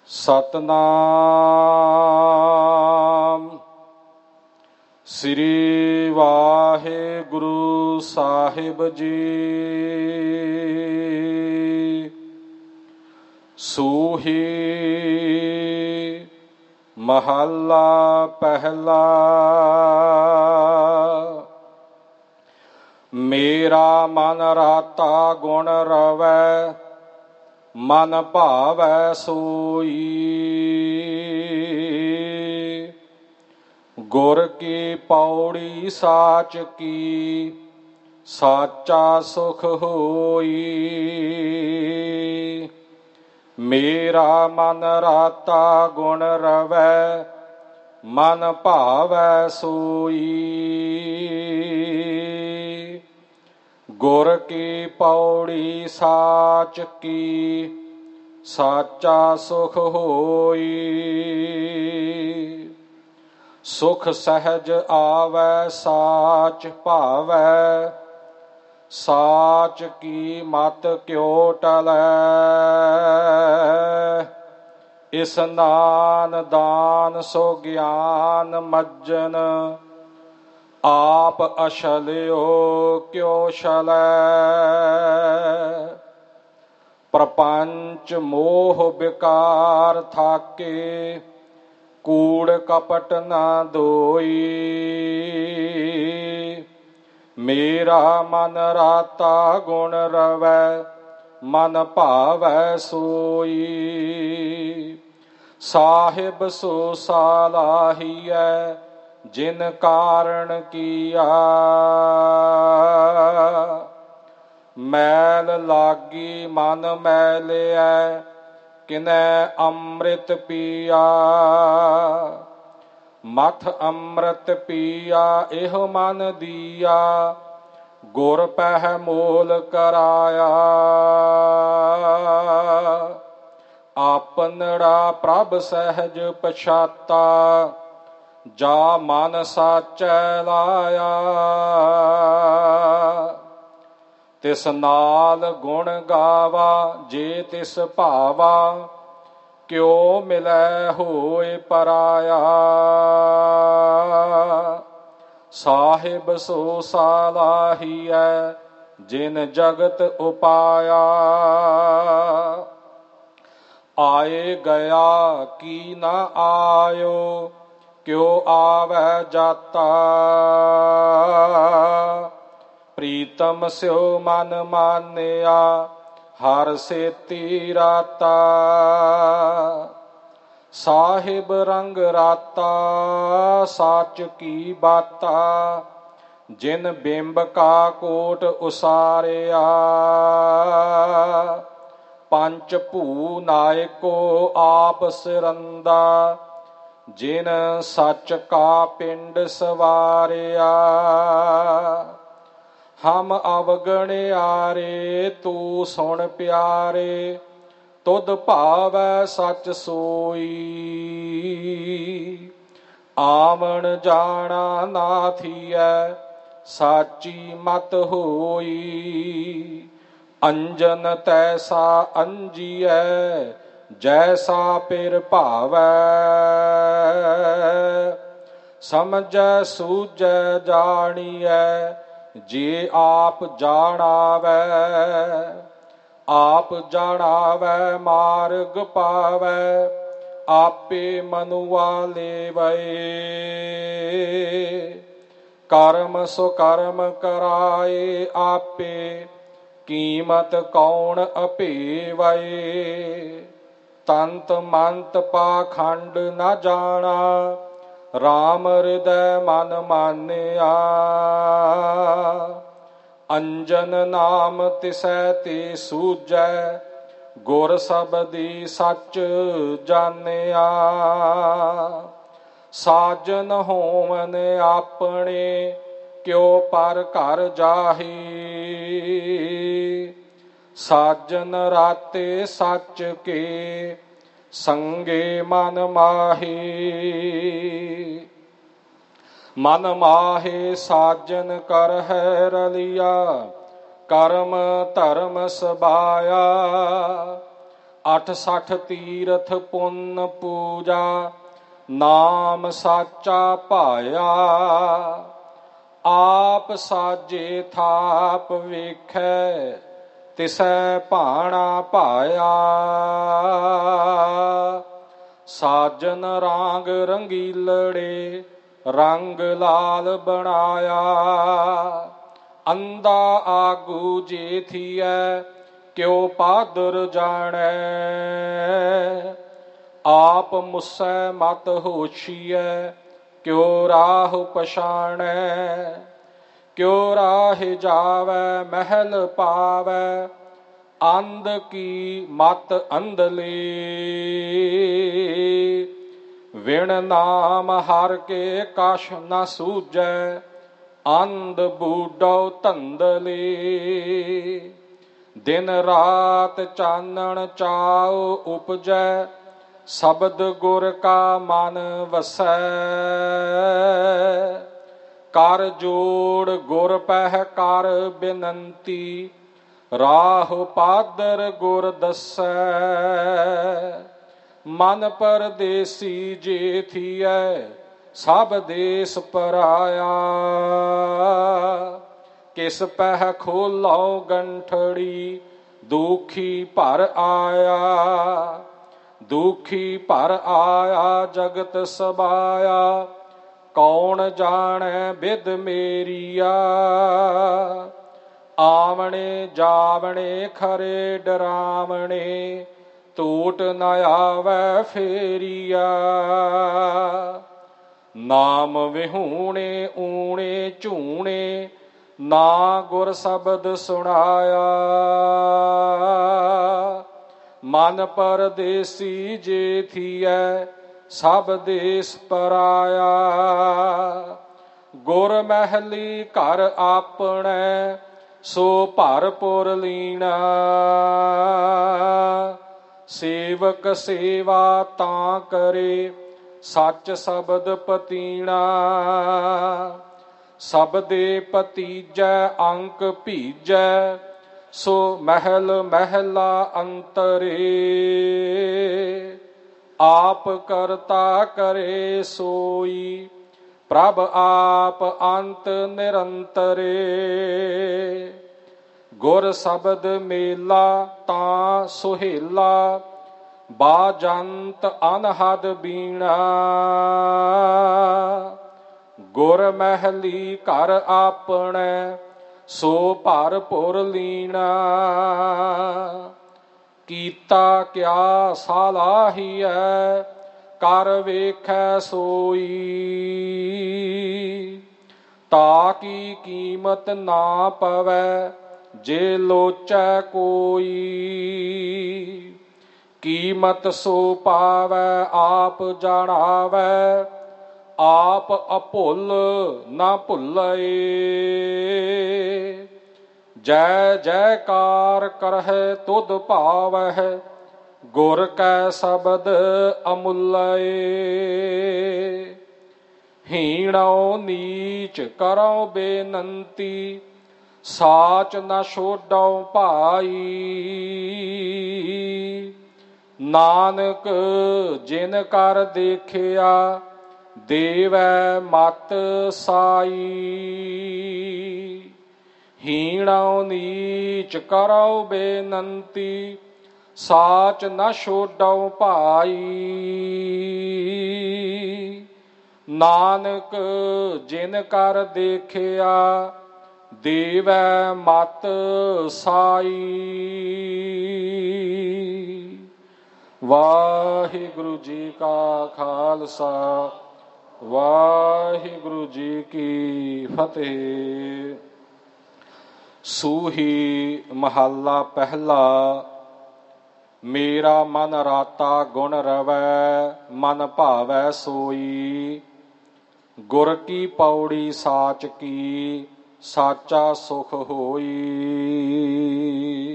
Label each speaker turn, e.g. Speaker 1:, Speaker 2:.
Speaker 1: ਸਤਨਾਮ ਸ੍ਰੀ ਵਾਹਿਗੁਰੂ ਸਾਹਿਬ ਜੀ। ਸੂਹੀ ਮਹੱਲਾ ਪਹਿਲਾ। ਮੇਰਾ ਮਨ ਰਾਤਾ ਗੁਣ ਰਵੈ, ਮਨ ਭਾਵੈ ਸੋਈ। ਗੁਰ ਕੀ ਪੌੜੀ ਸਾਚ ਕੀ, ਸਾਚਾ ਸੁਖ ਹੋਈ। ਮੇਰਾ ਮਨ ਰਾਤਾ ਗੁਣ ਰਵੈ, ਮਨ ਭਾਵੈ ਸੋਈ। ਗੁਰ ਕੀ ਪੌੜੀ ਸਾਚ ਕੀ, ਸਾਚਾ ਸੁਖ ਹੋਈ। ਸੁਖ ਸਹਿਜ ਆਵੈ ਸਾਚ ਭਾਵੈ, ਸਾਚ ਕੀ ਮਤ ਕਿਉ ਟਲੈ। ਇਸਨਾਨ ਦਾਨ ਸੋ ਗਿਆਨ ਮੱਜਨ, ਆਪ ਅਛਲਿਓ ਕਿਉ ਛਲੈ। ਪ੍ਰਪੰਚ ਮੋਹ ਵਿਕਾਰ ਥਾਕੇ, ਕੂੜ ਕਪਟ ਨਾ ਦੋਈ। ਮੇਰਾ ਮਨ ਰਾਤਾ ਗੁਣ ਰਵੈ, ਮਨ ਭਾਵੈ ਸੋਈ। ਸਾਹਿਬ ਸੋ ਸਾਲਾਹੀਐ, ਜਿਨ ਕਾਰਣ ਕੀਆ। ਮੈਲ ਲਾਗੀ ਮਨ ਮੈਲਿਐ, ਕਿਨੈ ਅੰਮ੍ਰਿਤ ਪੀਆ। ਮਥ ਅੰਮ੍ਰਿਤ ਪੀਆ ਇਹੋ ਮਨ ਦੀਆ, ਗੁਰ ਪਹਿ ਮੋਲ ਕਰਾਇਆ। ਆਪਨੜਾ ਪ੍ਰਭ ਸਹਿਜ ਪਛਾਤਾ, ਜਾ ਮਨ ਸਾਚੈ ਲਾਇਆ। ਤਿਸ ਨਾਲ ਗੁਣ ਗਾਵਾ, ਜੇ ਤਿਸ ਭਾਵਾ, ਕਿਉ ਮਿਲੈ ਹੋਇ ਪਰਾਇਆ। ਸਾਹਿਬ ਸੋ ਸਾਲਾਹੀਐ, ਜਿਨ ਜਗਤ ਉਪਾਇਆ। ਆਏ ਗਿਆ ਕੀ ਨਾ ਆਇਓ, ਕਿਉ ਆਵੈ ਜਾਤਾ। ਪ੍ਰੀਤਮ ਸਿਉ ਮਨ ਮਾਨਿਆ, ਹਰ ਸੇਤੀ ਰਾਤਾ। ਸਾਹਿਬ ਰੰਗ ਰਾਤਾ, ਸਾਚ ਕੀ ਬਾਤਾ। ਜਿਨ ਬਿੰਬ ਕਾ ਕੋਟ ਉਸਾਰਿਆ। ਪੰਚ ਭੂ ਨਾਇਕੋ ਆਪ ਸਿਰੰਦਾ, ਜਿਨ ਸੱਚ ਕਾ ਪਿੰਡ ਸਵਾਰਿਆ। ਹਮ ਅਵਗਣਿਆਰੇ, ਤੂੰ ਸੁਣ ਪਿਆਰੇ। ਤੁਧ ਭਾਵੈ ਸੱਚ ਸੋਈ। ਆਵਣ ਜਾਣਾ ਨਾ ਥੀਐ, ਸਾਚੀ ਮਤ ਹੋਈ। ਅੰਜਨ ਤੈਸਾ ਅੰਜੀਐ, ਜੈਸਾ ਪਿਰ ਭਾਵੈ। ਸਮਝੈ ਸੂਝੈ ਜਾਣੀਐ, ਜੇ ਆਪ ਜਾਣਾਵੈ। ਆਪ ਜਾਣਾਵੈ ਮਾਰਗ ਪਾਵੈ, ਆਪੇ ਮਨੁਆ ਲੇਵੈ। ਕਰਮ ਸੋ ਕਰਮ ਕਰਾਏ ਆਪੇ, ਕੀਮਤ ਕੌਣ ਅਭੇਵੈ। ਤੰਤ ਮੰਤ ਪਾਖੰਡ ਨ ਜਾਣਾ, ਰਾਮ ਹਿਰਦੈ ਮਨ ਮਾਨਿਆ। ਅੰਜਨ ਨਾਮ ਤਿਸੈ ਤੇ ਸੂਝੈ, ਗੁਰ ਸਬਦੀ ਸੱਚ ਜਾਣਿਆ। ਸਾਜਨ ਹੋਵਨ ਆਪਣੇ, ਕਿਉ ਪਰ ਘਰ ਜਾਹੀ। ਸਾਜਨ ਰਾਤੇ ਸੱਚ ਕੇ, ਸੰਗੇ ਮਨ ਮਾਹੀ। ਮਨ ਮਾਹੇ ਸਾਜਨ ਕਰਹਿ ਰਲਿਆ, ਕਰਮ ਧਰਮ ਸਬਾਇਆ। 68 ਤੀਰਥ ਪੁੰਨ ਪੂਜਾ, ਨਾਮ ਸਾਚਾ ਭਾਇਆ। ਆਪ ਸਾਜੇ ਥਾਪ ਵੇਖੈ, ਤਿਸੈ ਭਾਣਾ ਭਾਇਆ। ਸਾਜਨ ਰਾਂਗ ਰੰਗੀਲੜੇ, ਰੰਗ ਲਾਲ ਬਣਾਇਆ। ਅੰਧਾ ਆਗੂ ਜੇ ਥੀਐ, ਕਿਉ ਪਾਦਰ ਜਾਣੈ। ਆਪ ਮੁਸੈ ਮਤ ਹੋਸ਼ੀਐ, ਕਿਉ ਰਾਹ ਪਛਾਣੈ। ਕਿਉ ਰਾਹ ਜਾਵੈ ਮਹਿਲ ਪਾਵੈ, ਅੰਧ ਕੀ ਮਤ ਅੰਧਲੀ। ਵਿਣ ਨਾਮ ਹਰ ਕੇ ਕਛ ਨ ਸੂਝੈ, ਅੰਧ ਬੂਢੋ ਧੰਦਲੀ। ਦਿਨ ਰਾਤ ਚਾਨਣ ਚਾਉ ਉਪਜੈ, ਸ਼ਬਦ ਗੁਰ ਕਾ ਮਨ ਵਸੈ। ਕਰ ਜੋੜ ਗੁਰ ਪਹਿ ਕਰ ਬੇਨੰਤੀ, ਰਾਹ ਪਾਦਰ ਗੁਰ ਦੱਸੈ। ਮਨ ਪਰਦੇਸੀ ਜੇ ਥੀਐ, ਸਭ ਦੇਸ ਪਰਾਇਆ। ਕਿਸ ਪਹਿ ਖੋਲੋ ਗੰਠੜੀ, ਦੁਖੀ ਭਰ ਆਇਆ। ਦੁਖੀ ਭਰ ਆਇਆ ਜਗਤ ਸਬਾਇਆ, ਕੌਣ ਜਾਣੈ ਬਿਦ ਮੇਰੀਆ। ਆਵਣੇ ਜਾਵਣੇ ਖਰੇ ਡਰਾਵਣੇ, ਟੂਟ ਨ ਆਵੈ ਫੇਰੀਆ। ਨਾਮ ਵਿਹੂਣੇ ਊਣੇ ਝੂਣੇ, ਨਾ ਗੁਰ ਸ਼ਬਦ ਸੁਣਾਇਆ। ਮਨ ਪਰਦੇਸੀ ਜੇ ਥੀਐ, ਸਭ ਦੇਸ ਪਰਾਇਆ। ਗੁਰ ਮਹਿਲੀ ਘਰ ਆਪਣੈ, ਸੋ ਭਰਪੁਰ ਲੀਣਾ। ਸੇਵਕ ਸੇਵਾ ਤਾਂ ਕਰੇ, ਸੱਚ ਸ਼ਬਦ ਪਤੀਣਾ। ਸਬਦੇ ਭਤੀਜੈ ਅੰਕ ਭੀਜੈ, ਸੋ ਮਹਿਲ ਮਹਿਲਾ ਅੰਤਰੇ। ਆਪ ਕਰਤਾ ਕਰੇ ਸੋਈ, ਪ੍ਰਭ ਆਪ ਅੰਤ ਨਿਰੰਤਰੇ। ਗੁਰ ਸ਼ਬਦ ਮੇਲਾ ਤਾਂ ਸੁਹੇਲਾ, ਬਾਜੰਤ ਅਨਹਦ ਬੀਣਾ। ਗੁਰ ਮਹਿਲੀ ਘਰ ਆਪਣੈ, ਸੋ ਭਰਪੁਰ ਲੀਣਾ। ਕੀਤਾ ਕਿਆ ਸਾਲਾਹੀਐ, ਕਰ ਵੇਖੈ ਸੋਈ। ਤਾ ਕੀ ਕੀਮਤ ਨਾ ਪਵੈ, ਜੇ ਲੋਚੈ ਕੋਈ। ਕੀਮਤ ਸੋ ਪਾਵੈ ਆਪ ਜਾਣਾਵੈ, ਆਪ ਅਭੁੱਲ ਨਾ ਭੁੱਲੈ। ਜੈ ਜੈਕਾਰ ਕਰਹਿ ਤੁਧ ਭਾਵਹਿ, ਗੁਰ ਕੈ ਸ਼ਬਦ ਅਮੁੱਲੈ। ਹੀਣੋ ਨੀਚ ਕਰੋ ਬੇਨੰਤੀ, ਸਾਚ ਨ ਛੋਡੋ ਭਾਈ। ਨਾਨਕ ਜਿਨ ਕਰ ਦੇਖਿਆ, ਦੇਵੈ ਮਤ ਸਾਈ। ਹੀਣੋ ਨੀਚ ਕਰੋ ਬੇਨੰਤੀ, ਸਾਚ ਨ ਛੋਡੋ ਭਾਈ। ਨਾਨਕ ਜਿਨ ਕਰ ਦੇਖਿਆ, ਦੇਵੈ ਮਤ ਸਾਈ। ਵਾਹਿਗੁਰੂ ਜੀ ਕਾ ਖਾਲਸਾ, ਵਾਹਿਗੁਰੂ ਜੀ ਕੀ ਫਤਿਹ। ਸੂਹੀ ਮਹੱਲਾ ਪਹਿਲਾ। ਮੇਰਾ ਮਨ ਰਾਤਾ ਗੁਣ ਰਵੈ, ਮਨ ਭਾਵੈ ਸੋਈ। ਗੁਰ ਕੀ ਪੌੜੀ ਸਾਚ ਕੀ, ਸਾਚਾ ਸੁਖ ਹੋਈ।